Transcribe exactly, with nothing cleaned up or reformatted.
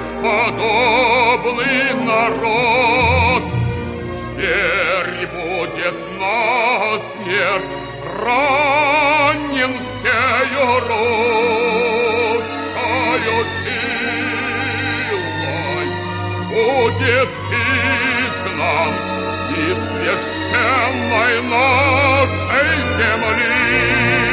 бесподобный народ. Зверь будет на смерть ранен сею русскою силой, будет изгнан из священной нашей земли.